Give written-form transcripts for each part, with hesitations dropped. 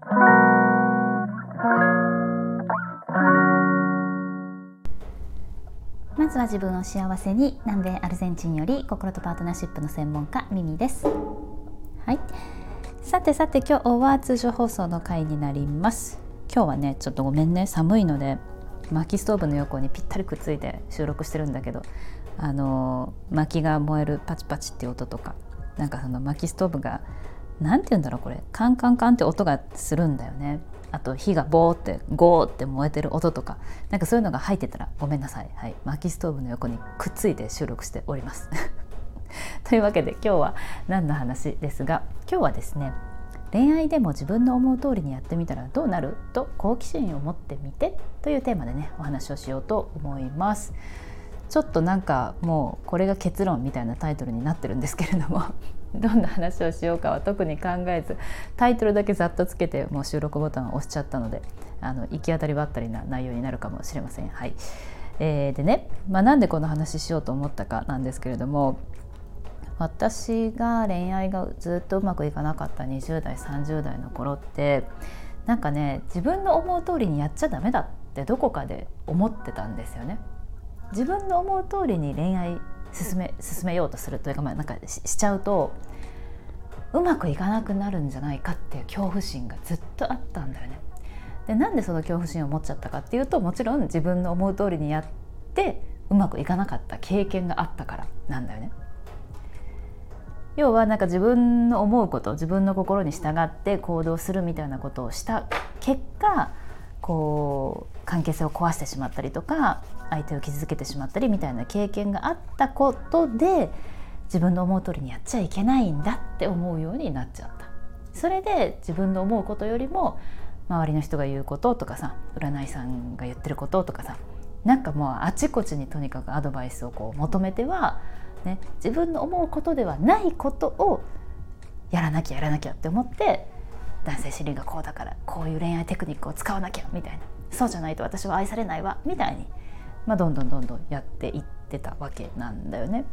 まずは自分を幸せに、南米アルゼンチンより心とパートナーシップの専門家ミミです。はい、さて今日は通常放送の回になります。今日はねちょっとごめんね、寒いので薪ストーブの横にぴったりくっついて収録してるんだけど、薪が燃えるパチパチっていう音とか、なんかその薪ストーブがなんて言うんだろう、これカンカンカンって音がするんだよね。あと火がボーってゴーって燃えてる音とか、なんかそういうのが入ってたらごめんなさい。はい、薪ストーブの横にくっついて収録しておりますというわけで今日は何の話ですが、今日はですね、恋愛でも自分の思う通りにやってみたらどうなると好奇心を持ってみてというテーマでねお話をしようと思います。ちょっとなんかもうこれが結論みたいなタイトルになってるんですけれどもどんな話をしようかは特に考えず、タイトルだけざっとつけてもう収録ボタンを押しちゃったので、行き当たりばったりな内容になるかもしれません。はい、でね、なんでこの話しようと思ったかなんですけれども、私が恋愛がずっとうまくいかなかった20代30代の頃って、なんかね自分の思う通りにやっちゃダメだってどこかで思ってたんですよね。自分の思う通りに恋愛進めようとするというか、なんか しちゃうとうまくいかなくなるんじゃないかっていう恐怖心がずっとあったんだよね。で、なんでその恐怖心を持っちゃったかっていうと、もちろん自分の思う通りにやってうまくいかなかった経験があったからなんだよね。要はなんか自分の思うこと、自分の心に従って行動するみたいなことをした結果、こう関係性を壊してしまったりとか、相手を傷つけてしまったりみたいな経験があったことで、自分の思う通りにやっちゃいけないんだって思うようになっちゃった。それで自分の思うことよりも周りの人が言うこととかさ、占い師さんが言ってることとかさ、なんかもうあちこちにとにかくアドバイスをこう求めては、ね、自分の思うことではないことをやらなきゃって思って、男性心理がこうだからこういう恋愛テクニックを使わなきゃみたいな、そうじゃないと私は愛されないわみたいに、どんどんやっていってたわけなんだよね。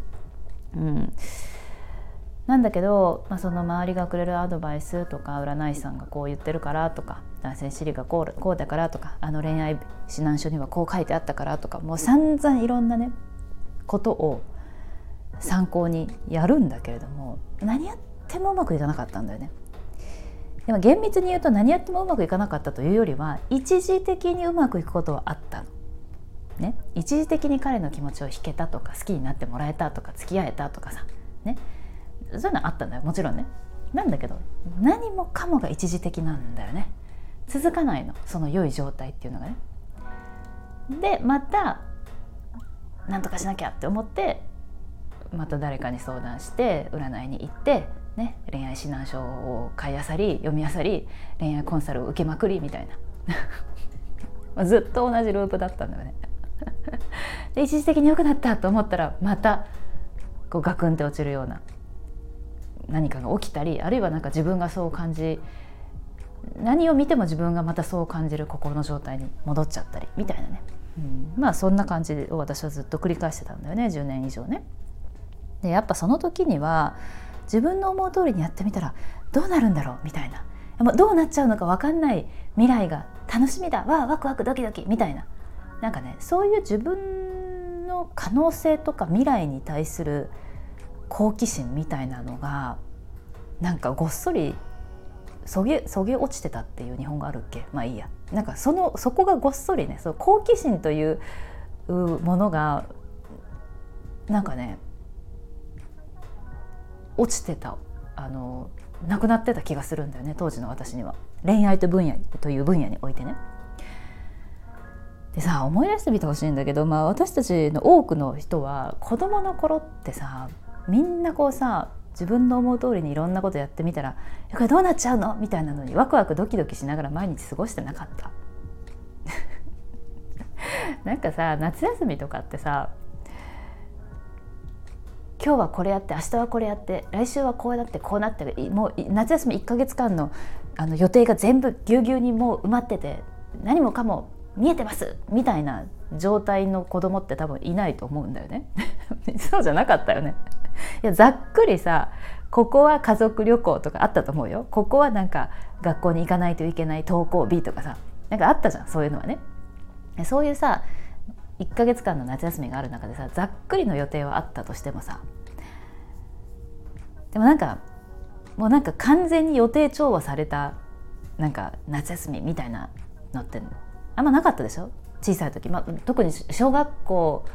なんだけど、その周りがくれるアドバイスとか、占い師さんがこう言ってるからとか、男性心理がこうだからとか、恋愛指南書にはこう書いてあったからとか、もう散々いろんなねことを参考にやるんだけれども、何やってもうまくいかなかったんだよね。でも厳密に言うと何やってもうまくいかなかったというよりは、一時的にうまくいくことはあったの、ね、一時的に彼の気持ちを引けたとか、好きになってもらえたとか、付き合えたとかさ、ね、そういうのはあったんだよ、もちろんね。なんだけど何もかもが一時的なんだよね。続かないの、その良い状態っていうのがね。でまた何とかしなきゃって思って、また誰かに相談して占いに行ってね、恋愛指南書を買いあさり、読みあさり、恋愛コンサルを受けまくりみたいなずっと同じループだったんだよねで一時的に良くなったと思ったら、またこうガクンって落ちるような何かが起きたり、あるいはなんか自分がそう感じ、何を見ても自分がまたそう感じる心の状態に戻っちゃったりみたいなね、そんな感じを私はずっと繰り返してたんだよね、10年以上ね。でやっぱその時には自分の思う通りにやってみたらどうなるんだろうみたいな、もうどうなっちゃうのか分かんない未来が楽しみだ、ワクワクドキドキみたいな、なんかね、そういう自分の可能性とか未来に対する好奇心みたいなのがなんかごっそりそげ落ちてたっていう日本語あるっけ、いいや、なんかそこがごっそりね、その好奇心というものがなんかね落ちてた、なくなってた気がするんだよね、当時の私には。恋愛という分野においてね。でさ、思い出してみてほしいんだけど、私たちの多くの人は子供の頃ってさ、みんなこうさ、自分の思う通りにいろんなことやってみたら、これどうなっちゃうのみたいなのにワクワクドキドキしながら毎日過ごしてなかったなんかさ、夏休みとかってさ、今日はこれやって、明日はこれやって、来週はこうなってこうなって、もう夏休み1ヶ月間の予定が全部ぎゅうぎゅうにもう埋まってて、何もかも見えてますみたいな状態の子供って多分いないと思うんだよねそうじゃなかったよね。いや、ざっくりさ、 ここは家族旅行とかあったと思うよ。ここはなんか学校に行かないといけない登校日とかさ、なんかあったじゃん、そういうのはね。そういうさ1ヶ月間の夏休みがある中でさ、ざっくりの予定はあったとしてもさ、でもなんかもうなんか完全に予定調和されたなんか夏休みみたいなのってあんまなかったでしょ、小さい時。特に小学校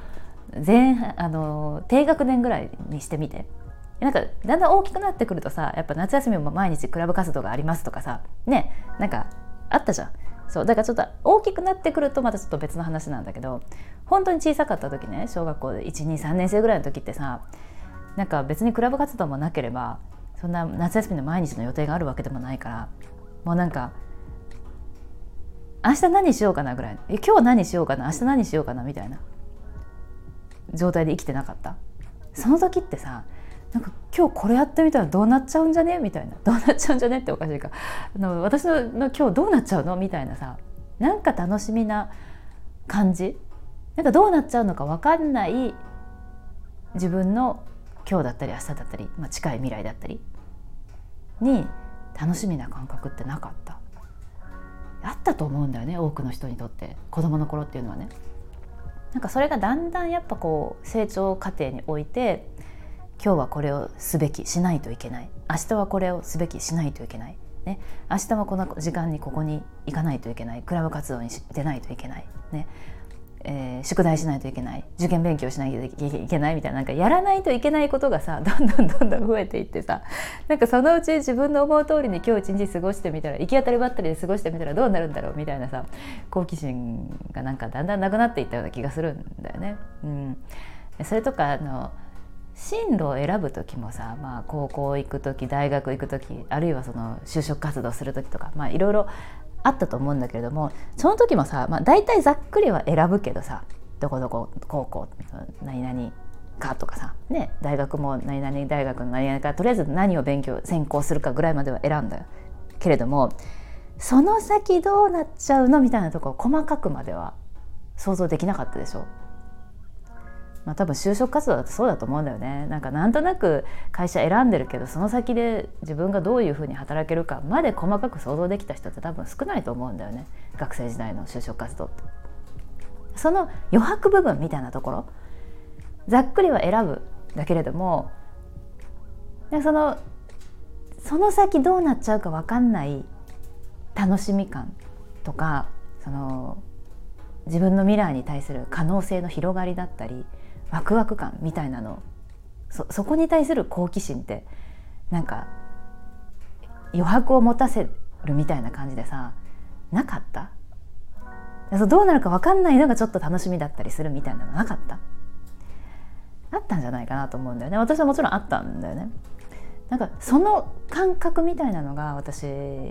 低学年ぐらいにしてみて、なんかだんだん大きくなってくるとさ、やっぱ夏休みも毎日クラブ活動がありますとかさね、なんかあったじゃん。そうだからちょっと大きくなってくるとまたちょっと別の話なんだけど、本当に小さかった時ね、小学校で 1,2,3 年生ぐらいの時ってさ、なんか別にクラブ活動もなければそんな夏休みの毎日の予定があるわけでもないから、もうなんか明日何しようかなぐらい、今日何しようかな、明日何しようかなみたいな状態で生きてなかった。その時ってさ、なんか今日これやってみたらどうなっちゃうんじゃねみたいな、どうなっちゃうんじゃねっておかしいか、私の今日どうなっちゃうのみたいなさ、なんか楽しみな感じ、なんかどうなっちゃうのか分かんない自分の今日だったり明日だったり、近い未来だったりに楽しみな感覚ってなかった。あったと思うんだよね、多くの人にとって。子供の頃っていうのはね、なんかそれがだんだんやっぱこう成長過程において、今日はこれをすべきしないといけない、明日はこれをすべきしないといけない、ね、明日もこの時間にここに行かないといけない、クラブ活動に出ないといけない、ね宿題しないといけない、受験勉強しないといけないみたいな、なんかやらないといけないことがさ、どんどん増えていってさ、なんかそのうち自分の思う通りに今日一日過ごしてみたら、行き当たりばったりで過ごしてみたらどうなるんだろうみたいなさ、好奇心がなんかだんだんなくなっていったような気がするんだよね。それとか進路を選ぶ時もさ、高校行く時、大学行く時、あるいはその就職活動する時とか、いろいろあったと思うんだけれども、その時もさ、大体ざっくりは選ぶけどさ、どこどこ高校何々かとかさ、ね、大学も何々大学の何々か、とりあえず何を専攻するかぐらいまでは選んだけれども、その先どうなっちゃうのみたいなところ細かくまでは想像できなかったでしょ。多分就職活動だとそうだと思うんだよね。なんとなく会社選んでるけど、その先で自分がどういうふうに働けるかまで細かく想像できた人って多分少ないと思うんだよね、学生時代の就職活動って。その余白部分みたいなところ、ざっくりは選ぶだけれども、その先どうなっちゃうか分かんない楽しみ感とか、自分の未来に対する可能性の広がりだったりワクワク感みたいなの、そこに対する好奇心って、なんか余白を持たせるみたいな感じでさ、なかった？どうなるか分かんないのがちょっと楽しみだったりするみたいなのなかった？あったんじゃないかなと思うんだよね。私はもちろんあったんだよね。なんかその感覚みたいなのが、私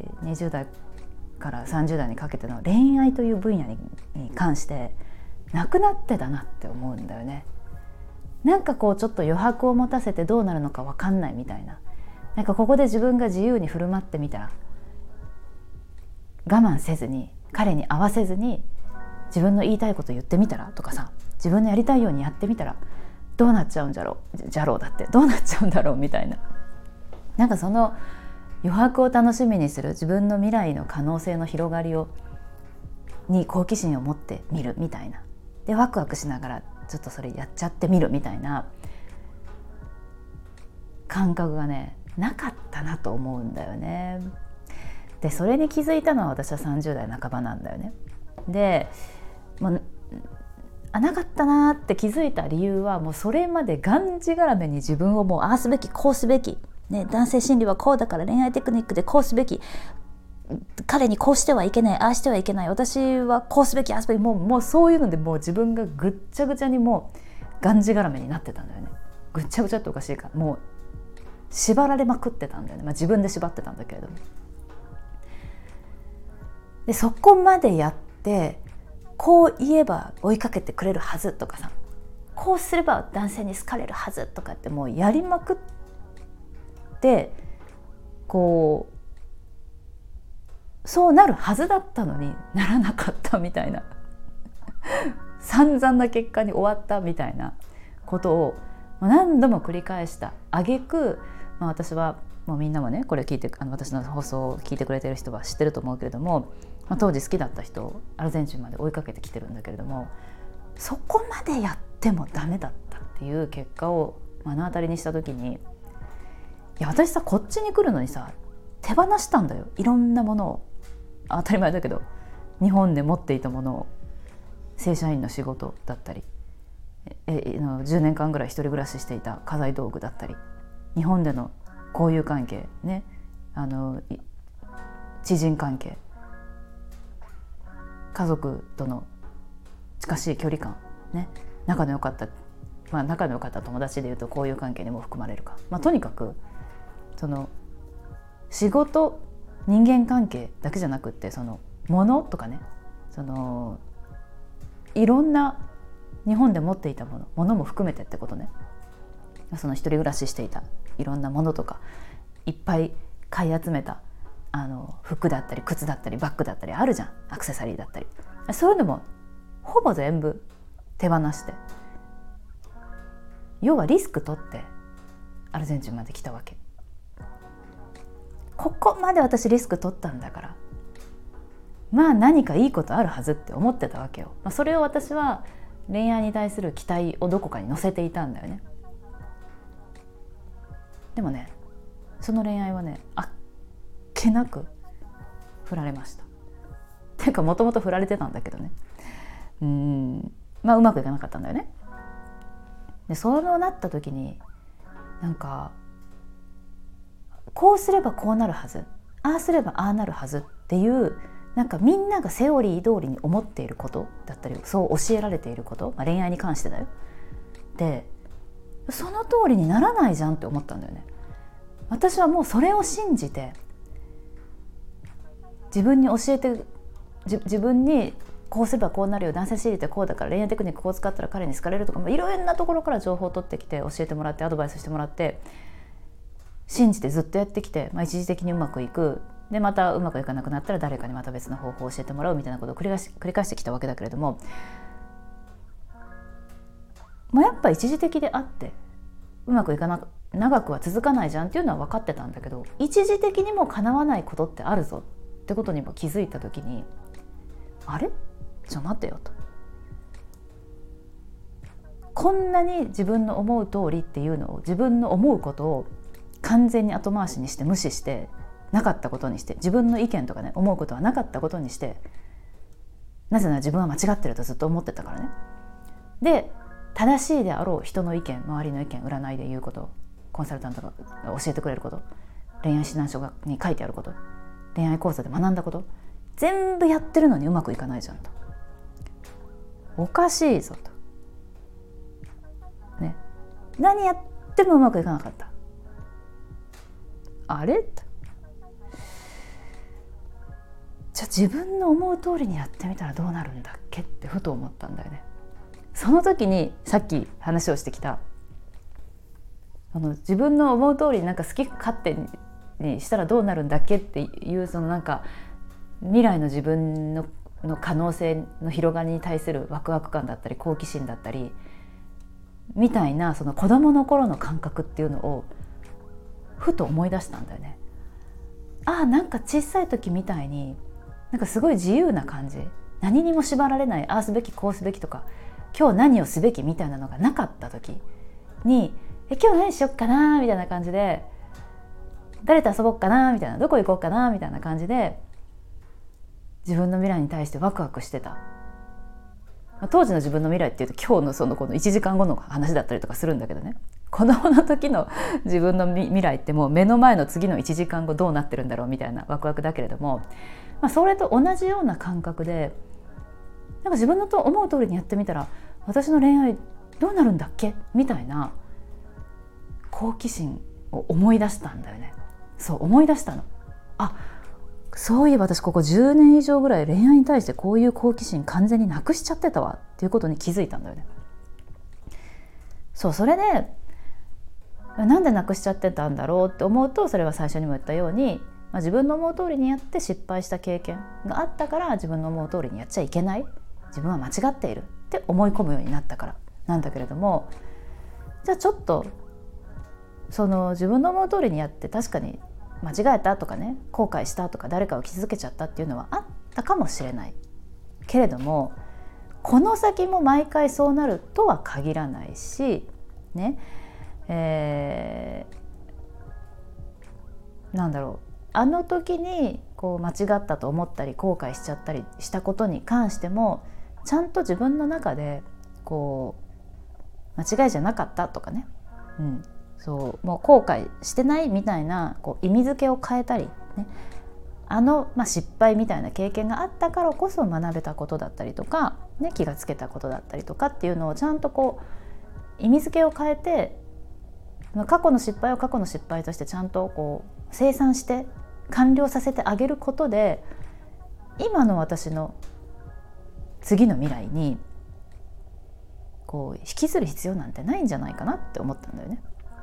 20代から30代にかけての恋愛という分野に関してなくなってたなって思うんだよね。なんかこうちょっと余白を持たせてどうなるのか分かんないみたいな、なんかここで自分が自由に振る舞ってみたら、我慢せずに彼に合わせずに自分の言いたいこと言ってみたらとかさ、自分のやりたいようにやってみたらどうなっちゃうんじゃろうだってどうなっちゃうんだろうみたいな、なんかその余白を楽しみにする、自分の未来の可能性の広がりに好奇心を持ってみるみたいな、でワクワクしながらちょっとそれやっちゃってみるみたいな感覚がね、なかったなと思うんだよね。でそれに気づいたのは私は30代半ばなんだよね。でなかったなって気づいた理由は、もうそれまでがんじがらめに自分をもうああすべきこうすべき、ね、男性心理はこうだから恋愛テクニックでこうすべき、彼にこうしてはいけない、ああしてはいけない、私はこうすべきああすべき、もうそういうのでもう自分がぐっちゃぐちゃにもうがんじがらめになってたんだよね。ぐっちゃぐちゃっておかしいか、もう縛られまくってたんだよね。自分で縛ってたんだけれども、でそこまでやってこう言えば追いかけてくれるはずとかさ、こうすれば男性に好かれるはずとかってもうやりまくって、こうそうなるはずだったのにならなかったみたいな散々な結果に終わったみたいなことを何度も繰り返した挙句、 私はもうみんなもねこれ聞いて私の放送を聞いてくれてる人は知ってると思うけれども、当時好きだった人をアルゼンチンまで追いかけてきてるんだけれども、そこまでやってもダメだったっていう結果を目の当たりにした時に、いや私さこっちに来るのにさ手放したんだよ、いろんなものを。当たり前だけど日本で持っていたものを、正社員の仕事だったり、10年間ぐらい一人暮らししていた家財道具だったり、日本での交友関係ね、知人関係、家族との近しい距離感ね、仲の良かった友達でいうと交友関係にも含まれるか、とにかくその仕事人間関係だけじゃなくって、その物とかね、そのいろんな日本で持っていたものも含めてってことね。その一人暮らししていたいろんなものとか、いっぱい買い集めた服だったり靴だったりバッグだったりあるじゃん、アクセサリーだったり、そういうのもほぼ全部手放して、要はリスク取ってアルゼンチンまで来たわけ。ここまで私リスク取ったんだから、何かいいことあるはずって思ってたわけよ。それを私は恋愛に対する期待をどこかに乗せていたんだよね。でもね、その恋愛はね、あっけなく振られました。ていうかもともと振られてたんだけどね、うまくいかなかったんだよね。でそうなった時に、なんかこうすればこうなるはず、ああすればああなるはずっていう、なんかみんながセオリー通りに思っていることだったり、そう教えられていること、恋愛に関してだよ。でその通りにならないじゃんって思ったんだよね。私はもうそれを信じて、自分にこうすればこうなるよ、男性心理ってこうだから恋愛テクニックこう使ったら彼に好かれるとか、いろんなところから情報を取ってきて、教えてもらって、アドバイスしてもらって、信じてずっとやってきて、一時的にうまくいく、でまたうまくいかなくなったら誰かにまた別の方法を教えてもらうみたいなことを繰り返してきたわけだけれども、やっぱ一時的であって、うまくいかな長くは続かないじゃんっていうのは分かってたんだけど、一時的にも叶わないことってあるぞってことにも気づいた時に、あれ？ちょっと待ってよと。こんなに自分の思う通りっていうのを、自分の思うことを完全に後回しにして無視して、なかったことにして、自分の意見とかね、思うことはなかったことにして、なぜなら自分は間違ってるとずっと思ってたからね。で正しいであろう人の意見、周りの意見、占いで言うこと、コンサルタントが教えてくれること、恋愛指南書に書いてあること、恋愛講座で学んだこと、全部やってるのにうまくいかないじゃんと。おかしいぞと、ね、何やってもうまくいかなかった。あれと、じゃあ自分の思う通りにやってみたらどうなるんだっけってふと思ったんだよね。その時にさっき話をしてきた、自分の思う通りになんか好き勝手にしたらどうなるんだっけっていう、そのなんか未来の自分の可能性の広がりに対するワクワク感だったり、好奇心だったりみたいな、その子供の頃の感覚っていうのをふと思い出したんだよね。なんか小さい時みたいになんかすごい自由な感じ、何にも縛られない、ああすべきこうすべきとか、今日何をすべきみたいなのがなかった時に、今日何しよっかなみたいな感じで、誰と遊ぼっかなみたいな、どこ行こうかなみたいな感じで自分の未来に対してワクワクしてた。当時の自分の未来っていうと今日のこの1時間後の話だったりとかするんだけどね、子供の時の自分の未来ってもう目の前の次の1時間後どうなってるんだろうみたいなワクワクだけれども、それと同じような感覚で、なんか自分の思う通りにやってみたら私の恋愛どうなるんだっけみたいな好奇心を思い出したんだよね。そう思い出したの。そういえば私ここ10年以上ぐらい恋愛に対してこういう好奇心完全になくしちゃってたわっていうことに気づいたんだよね。それでなんでなくしちゃってたんだろうって思うと、それは最初にも言ったように、自分の思う通りにやって失敗した経験があったから、自分の思う通りにやっちゃいけない、自分は間違っているって思い込むようになったからなんだけれども、じゃあちょっとその自分の思う通りにやって確かに間違えたとかね、後悔したとか誰かを傷つけちゃったっていうのはあったかもしれないけれども、この先も毎回そうなるとは限らないしね、なんだろう、あの時にこう間違ったと思ったり後悔しちゃったりしたことに関してもちゃんと自分の中でこう間違いじゃなかったとかね、そうもう後悔してないみたいなこう意味付けを変えたりね、失敗みたいな経験があったからこそ学べたことだったりとか、ね、気がつけたことだったりとかっていうのをちゃんとこう意味付けを変えて、過去の失敗を過去の失敗としてちゃんとこう清算して完了させてあげることで、今の私の次の未来にこう引きずる必要なんてないんじゃないかなって思ったんだよね。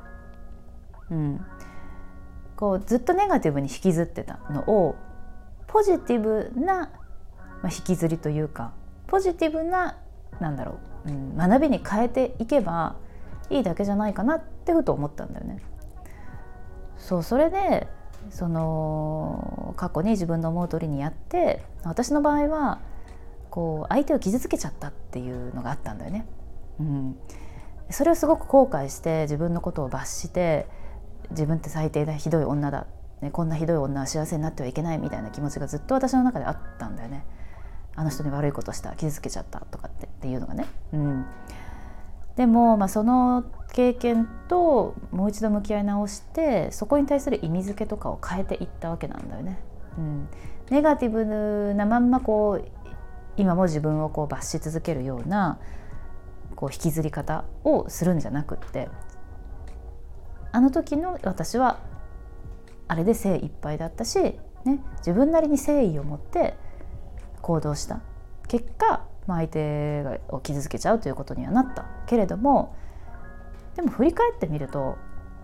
こうずっとネガティブに引きずってたのをポジティブな、引きずりというかポジティブな学びに変えていけばいいだけじゃないかなってふと思ったんだよね。それでその過去に自分の思う通りにやって、私の場合はこう相手を傷つけちゃったっていうのがあったんだよね。それをすごく後悔して自分のことを罰して、自分って最低だ、ひどい女だ、ね、こんなひどい女は幸せになってはいけないみたいな気持ちがずっと私の中であったんだよね。あの人に悪いことした、傷つけちゃったとかっていうのがね。でも、その経験ともう一度向き合い直して、そこに対する意味付けとかを変えていったわけなんだよね。ネガティブなまんまこう今も自分をこう罰し続けるようなこう引きずり方をするんじゃなくって、あの時の私はあれで精一杯だったし、自分なりに誠意を持って行動した結果、相手を傷つけちゃうということにはなったけれども、でも振り返ってみると、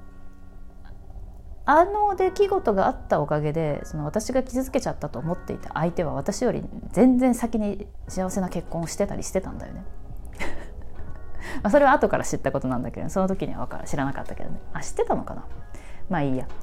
あの出来事があったおかげでその私が傷つけちゃったと思っていた相手は私より全然先に幸せな結婚をしてたりしてたんだよね。それは後から知ったことなんだけど、その時には知らなかったけどね。知ってたのかな。まあいいや。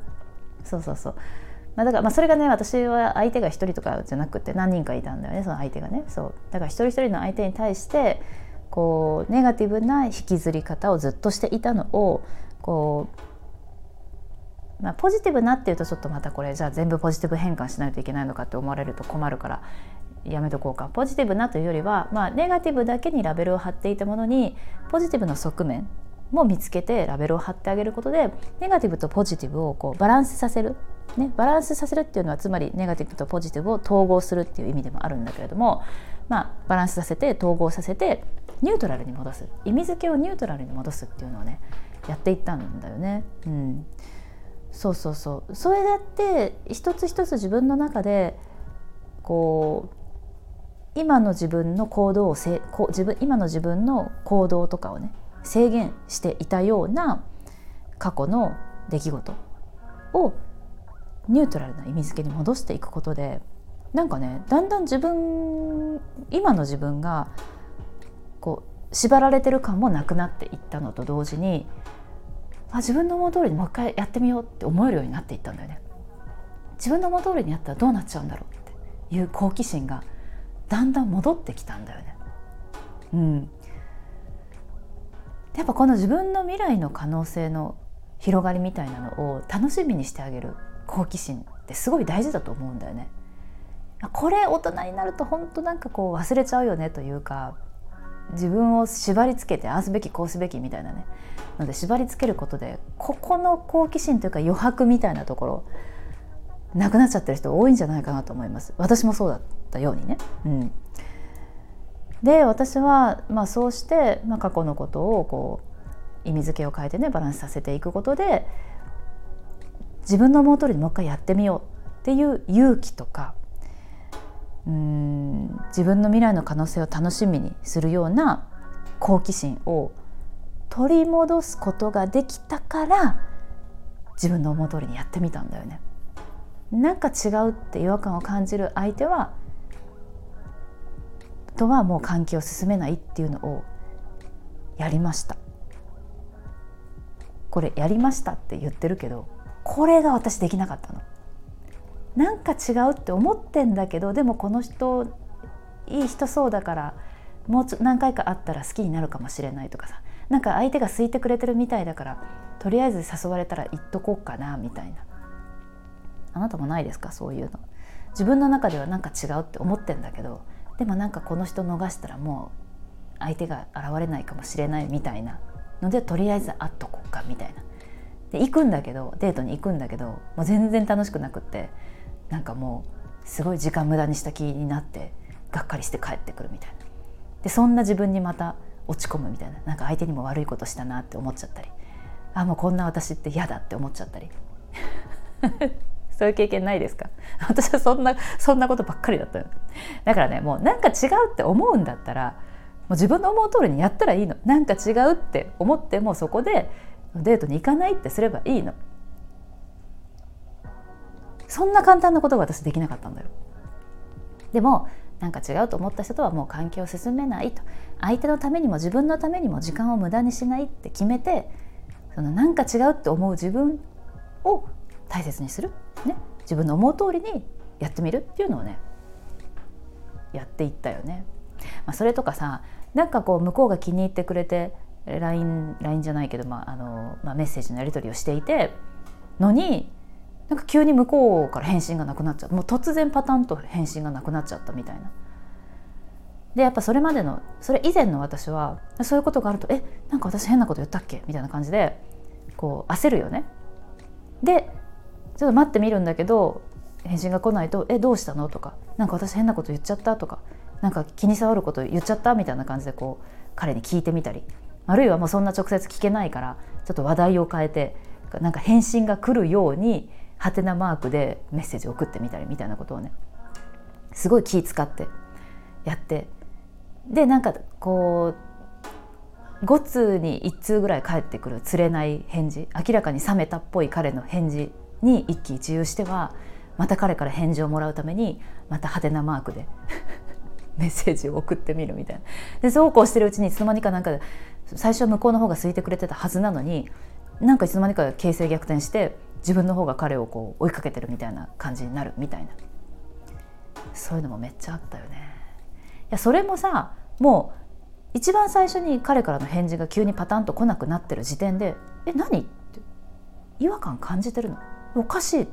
だからそれがね、私は相手が一人とかじゃなくて何人かいたんだよね、その相手がね。だから一人一人の相手に対してこうネガティブな引きずり方をずっとしていたのをこう、ポジティブなっていうとちょっとまたこれじゃあ全部ポジティブ変換しないといけないのかって思われると困るからやめとこうか。ポジティブなというよりは、ネガティブだけにラベルを貼っていたものにポジティブの側面も見つけてラベルを貼ってあげることで、ネガティブとポジティブをこうバランスさせる、バランスさせるっていうのはつまりネガティブとポジティブを統合するっていう意味でもあるんだけれども、バランスさせて統合させてニュートラルに戻す、意味付けをニュートラルに戻すっていうのをねやっていったんだよね。それだって一つ一つ自分の中でこう今の自分の行動を今の自分の行動とかをね制限していたような過去の出来事をニュートラルな意味付けに戻していくことで、だんだん今の自分がこう縛られてる感もなくなっていったのと同時に、自分の思う通りにもう一回やってみようって思えるようになっていったんだよね。自分の思う通りにやったらどうなっちゃうんだろうっていう好奇心がだんだん戻ってきたんだよね。やっぱこの自分の未来の可能性の広がりみたいなのを楽しみにしてあげる好奇心ってすごい大事だと思うんだよね。これ大人になると本当こう忘れちゃうよねというか、自分を縛り付けてああすべきこうすべきみたいなねので縛り付けることで、ここの好奇心というか余白みたいなところなくなっちゃってる人多いんじゃないかなと思います。私もそうだったようにね。で私はそうして、過去のことをこう意味付けを変えてねバランスさせていくことで、自分の思う通りにもう一回やってみようっていう勇気とか、自分の未来の可能性を楽しみにするような好奇心を取り戻すことができたから、自分の思う通りにやってみたんだよね。違うって違和感を感じる相手はもう関係を進めないっていうのをやりました。 これやりましたって言ってるけど、これが私できなかったの。なんか違うって思ってんだけど、でもこの人いい人そうだからもう何回か会ったら好きになるかもしれないとかさ、なんか相手が好いてくれてるみたいだからとりあえず誘われたら行っとこうかなみたいな。あなたもないですか、そういうの。自分の中ではなんか違うって思ってんだけど、でもなんかこの人逃したらもう相手が現れないかもしれないみたいなので、とりあえず会っとこうかみたいな。で行くんだけど、デートに行くんだけど、もう全然楽しくなくって、なんかもうすごい時間無駄にした気になってがっかりして帰ってくるみたいな。でそんな自分にまた落ち込むみたいな、なんか相手にも悪いことしたなって思っちゃったり、あもうこんな私って嫌だって思っちゃったりそういう経験ないですか？私はそんなことばっかりだったよ。だからね、もうなんか違うって思うんだったらもう自分の思う通りにやったらいいの。なんか違うって思ってもそこでデートに行かないってすればいいの。そんな簡単なことが私できなかったんだよ。でもなんか違うと思った人とはもう関係を進めないと、相手のためにも自分のためにも時間を無駄にしないって決めて、そのなんか違うって思う自分を大切にする、ね、自分の思う通りにやってみるっていうのをねやっていったよね。それとかさ、なんかこう向こうが気に入ってくれて LINE じゃないけど、メッセージのやり取りをしていてのに、なんか急に向こうから返信がなくなっちゃった。もう突然パタンと返信がなくなっちゃったみたいな。でやっぱそれ以前の私はそういうことがあると、なんか私変なこと言ったっけみたいな感じでこう焦るよね。でちょっと待ってみるんだけど返信が来ないと、どうしたのとか、なんか私変なこと言っちゃったとか、なんか気に障ること言っちゃったみたいな感じでこう彼に聞いてみたり、あるいはもうそんな直接聞けないからちょっと話題を変えて、なんか返信が来るようにハテナマークでメッセージを送ってみたりみたいなことをね、すごい気使ってやって、でなんかこう5通に1通ぐらい返ってくる釣れない返事、明らかに冷めたっぽい彼の返事に一喜一憂しては、また彼から返事をもらうためにまたハテナマークでメッセージを送ってみるみたいな。でそうこうしてるうちにいつの間にかなんか最初は向こうの方が空いてくれてたはずなのに、なんかいつの間にか形勢逆転して自分の方が彼をこう追いかけてるみたいな感じになるみたいな、そういうのもめっちゃあったよね。いやそれもさ、もう一番最初に彼からの返事が急にパタンと来なくなってる時点で何って違和感感じてるの、おかしいって、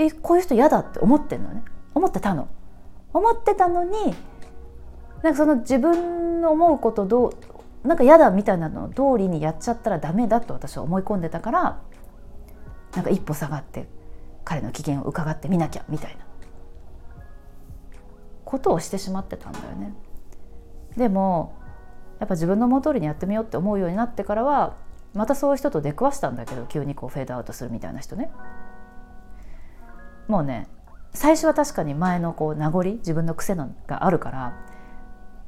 こういう人嫌だって思ってんのね、思ってたのに、なんかその自分の思うことなんか嫌だみたいなの通りにやっちゃったらダメだと私は思い込んでたから、なんか一歩下がって彼の機嫌を伺ってみなきゃみたいなことをしてしまってたんだよね。でもやっぱ自分の思う通りにやってみようって思うようになってからは、またそういう人と出くわしたんだけど、急にこうフェードアウトするみたいな人ね。もうね、最初は確かに前のこう名残、自分の癖があるから、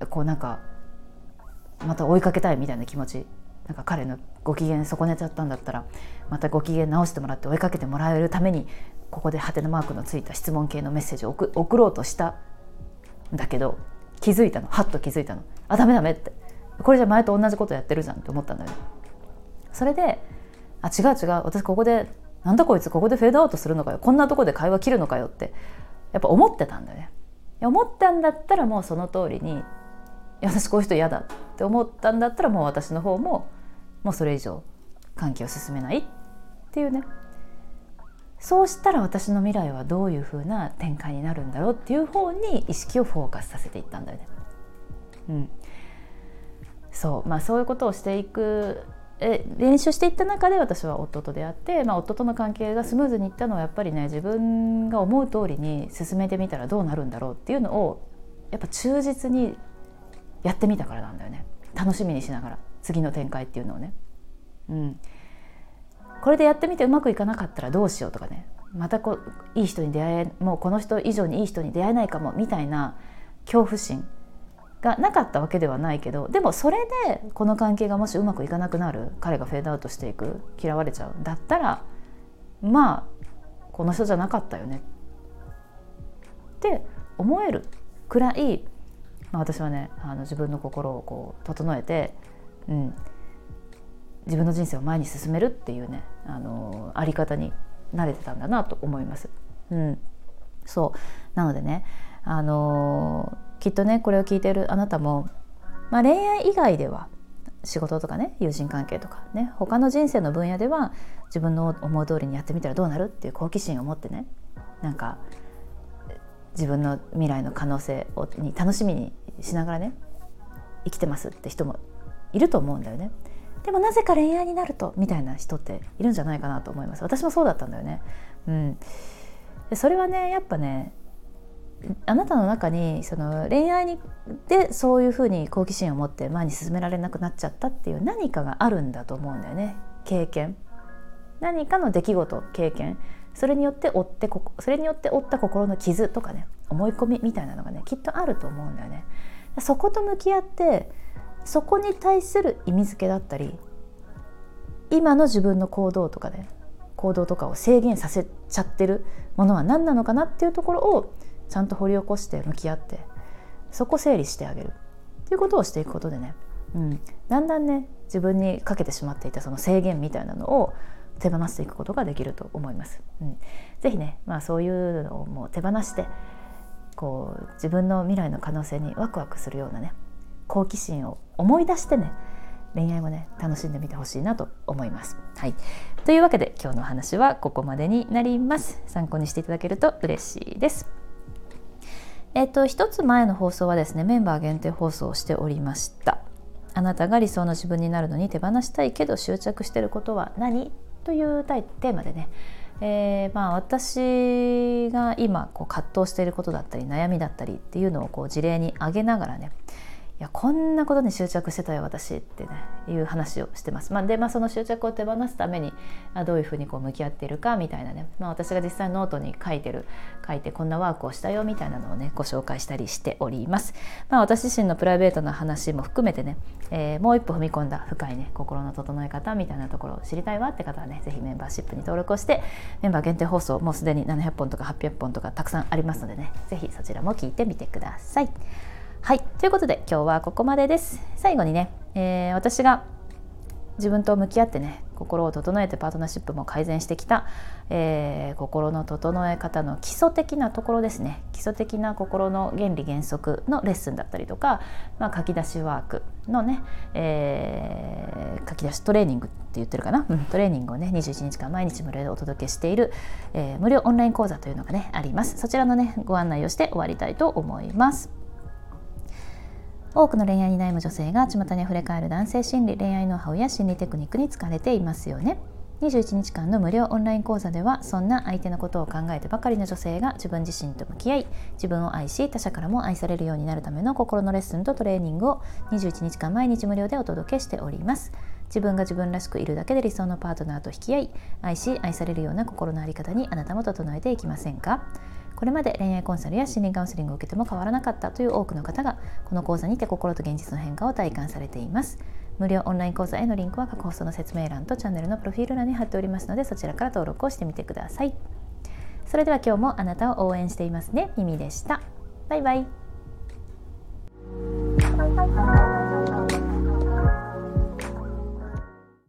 こうなんかまた追いかけたいみたいな気持ち、なんか彼のご機嫌損ねちゃったんだったらまたご機嫌直してもらって追いかけてもらえるために、ここでハテナマークのついた質問系のメッセージを送ろうとしたんだけど、はっと気づいたの。ダメって、これじゃ前と同じことやってるじゃんって思ったんだよね。それで違う私ここでなんだこいつここでフェードアウトするのかよ、こんなとこで会話切るのかよってやっぱ思ってたんだよね。思ったんだったらもうその通りに、私こういう人嫌だって思ったんだったらもう私の方ももうそれ以上関係を進めないっていうね。そうしたら私の未来はどういう風な展開になるんだろうっていう方に意識をフォーカスさせていったんだよね。そういうことをしていく練習していった中で私は夫と出会って、夫との関係がスムーズにいったのはやっぱりね、自分が思う通りに進めてみたらどうなるんだろうっていうのをやっぱ忠実にやってみたからなんだよね。楽しみにしながら次の展開っていうのをね、これでやってみてうまくいかなかったらどうしようとかね、またいい人にもうこの人以上にいい人に出会えないかもみたいな恐怖心がなかったわけではないけど、でもそれでこの関係がもしうまくいかなくなる、彼がフェードアウトしていく、嫌われちゃうだったらこの人じゃなかったよねって思えるくらい、私はね自分の心をこう整えて、 自分の人生を前に進めるっていうね、あり方に慣れてたんだなと思います。そうなのでね、きっとねこれを聞いているあなたも、恋愛以外では仕事とかね、友人関係とかね、他の人生の分野では自分の思う通りにやってみたらどうなるっていう好奇心を持ってね、なんか自分の未来の可能性に楽しみにしながらね生きてますって人もいると思うんだよね。でもなぜか恋愛になるとみたいな人っているんじゃないかなと思います。私もそうだったんだよね。でそれはね、やっぱね、あなたの中にその恋愛でそういうふうに好奇心を持って前に進められなくなっちゃったっていう何かがあるんだと思うんだよね。経験、何かの出来事、経験、それによって負った心の傷とかね、思い込みみたいなのがねきっとあると思うんだよね。そこと向き合って、そこに対する意味付けだったり、今の自分の行動とかを制限させちゃってるものは何なのかなっていうところをちゃんと掘り起こして向き合って、そこ整理してあげるっていうことをしていくことでね、だんだんね自分にかけてしまっていたその制限みたいなのを手放していくことができると思います。ぜひね、そういうのをもう手放して、こう自分の未来の可能性にワクワクするようなね好奇心を思い出してね、恋愛もね楽しんでみてほしいなと思います。というわけで今日の話はここまでになります。参考にしていただけると嬉しいです。一つ前の放送はですね、メンバー限定放送をしておりました。あなたが理想の自分になるのに手放したいけど執着していることは何というテーマでね、私が今葛藤していることだったり悩みだったりっていうのを事例に挙げながらね、いやこんなことに執着してたよ私ってねいう話をしてます。で、その執着を手放すためにどういうふうに向き合っているかみたいなね、私が実際ノートに書いてこんなワークをしたよみたいなのをねご紹介したりしております。私自身のプライベートな話も含めてね、もう一歩踏み込んだ深いね心の整え方みたいなところを知りたいわって方はね、ぜひメンバーシップに登録をして、メンバー限定放送もうすでに700本とか800本とかたくさんありますのでね、ぜひそちらも聞いてみてください。ということで今日はここまでです。最後にね、私が自分と向き合ってね心を整えてパートナーシップも改善してきた、心の整え方の基礎的なところですね。基礎的な心の原理原則のレッスンだったりとか、書き出しワークのね、書き出しトレーニングって言ってるかな、トレーニングをね21日間毎日無料でお届けしている、無料オンライン講座というのがねあります。そちらのねご案内をして終わりたいと思います。多くの恋愛に悩む女性が巷にあふれかえる男性心理、恋愛ノウハウや心理テクニックに疲れていますよね。21日間の無料オンライン講座では、そんな相手のことを考えてばかりの女性が自分自身と向き合い、自分を愛し他者からも愛されるようになるための心のレッスンとトレーニングを21日間毎日無料でお届けしております。自分が自分らしくいるだけで理想のパートナーと引き合い、愛し愛されるような心の在り方にあなたも整えていきませんか？これまで恋愛コンサルや心理カウンセリングを受けても変わらなかったという多くの方が、この講座にて心と現実の変化を体感されています。無料オンライン講座へのリンクは各放送の説明欄とチャンネルのプロフィール欄に貼っておりますので、そちらから登録をしてみてください。それでは今日もあなたを応援していますね。ミミでした。バイバイ。